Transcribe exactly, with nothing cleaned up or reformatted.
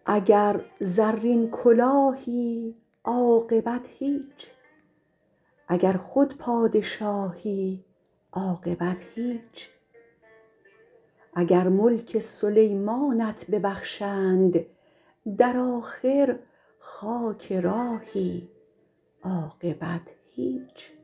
اگر زرین کلاهی عاقبت هیچ، اگر خود پادشاهی عاقبت هیچ. اگر ملک سلیمانت ببخشند در آخر خاک راهی عاقبت هیچ.